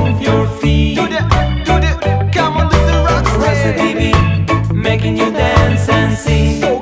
move your feet. Come on, do the rock. Rasta baby, making you dance and sing.